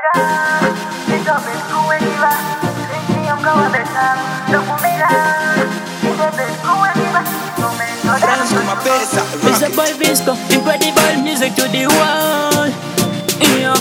It's a boy Visco, incredible music to the world. Yeah,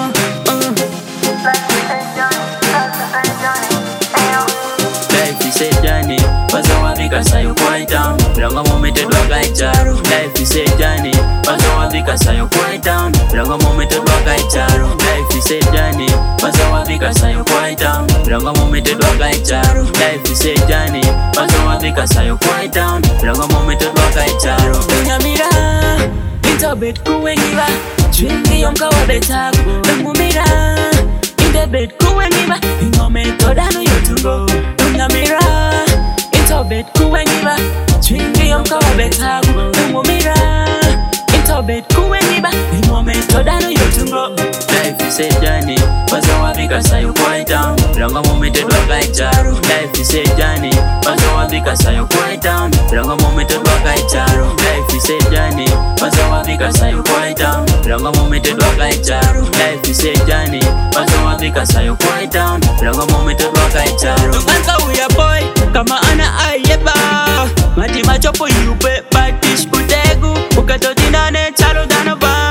Life is a journey, paso a because you quiet down. Ranga moment to walk I charo. Life is a journey, paso a because you quiet down. Ranga moment to walk I charo. Life is a journey, paso a because you quiet down. Ranga moment to walk I charo. Life is a journey, paso a because you quiet down. Ranga moment to walk I charo. Nyamira, into bed kuwengiba, chwingi yomka wa betaku. Nyamira, into bed kuwengiba, ingome todano yotungo. Nyamira, into bed kuwengiba, chwingi yomka wa betaku. Nyamira, into bed kuwengiba, ingome todano yotungo. Life is a journey, paso a because you quiet down. Ranga moment to walk I charo. Life is a journey, paso a because you quiet down. Ranga moment to walk I charo. Life is a journey, paso a because you quiet down. Ranga moment to walk I charo. Life is a journey, paso a because you quiet down. Ranga moment to walk I charo. Tukanza uya boy, kama ana ayeba. Mati machopo yupe, batish kutegu. Ukatotina ne charo dano ba.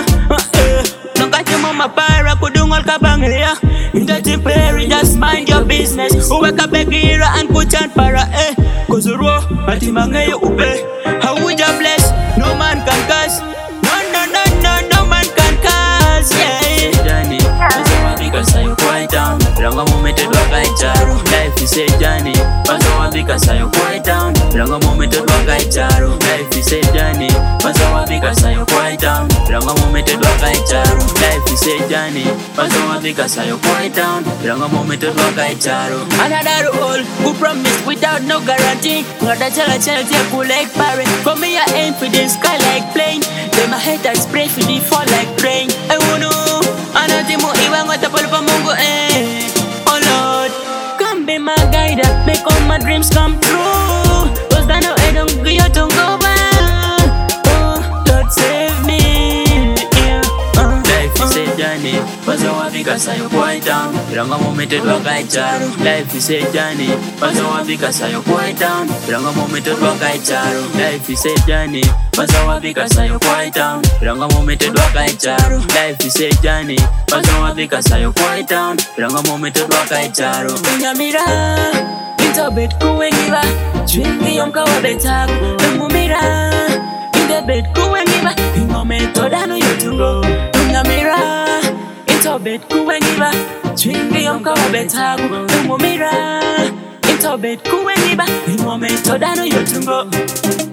Mapara kudungol kabangaya. Indati peri, just mind your business. Uweka begira and kuchan para Kozuro, ati mangayo ube. How would you bless? No man can curse. No man can curse. Yeah. Journey, paso a because you quiet down. Ranga moment to walk I charo. Life is a journey, paso a because you quiet down. Ranga moment to walk I charo. Life is a journey, paso a because you quiet down. Ranga moment to walk I charo. Life is a journey, paso a because you quiet down. Ranga moment to walk I charo. Another all who promise without no guarantee. Ngada chala cool like parrot. For me I aim for the sky like plane. Then my haters pray for the fall like rain. I wanna anatimo iwa ngota palpa mungu Oh Lord, come be my guide, make all my dreams come true. Cause I know I don't go back. Oh Lord save me, yeah. Life is a journey, paso a because you quiet down. Ranga moment to walk I charo. Life is a journey, paso a because you quiet down. Ranga moment to walk I charo. Life is a journey, paso a because you quiet down. Ranga moment to walk I charo. Life is a journey, paso a because you quiet down. Ranga moment to walk I charo. Nyamira, into bed kuwengiba, chwingi yomka wa betaku. Nyamira, into bed kuwengiba, ingome todano yotungo. Nyamira, into bed kuwengiba, chwingi yomka wa betaku. Nyamira, into bed kuwengiba, ingome todano yotungo.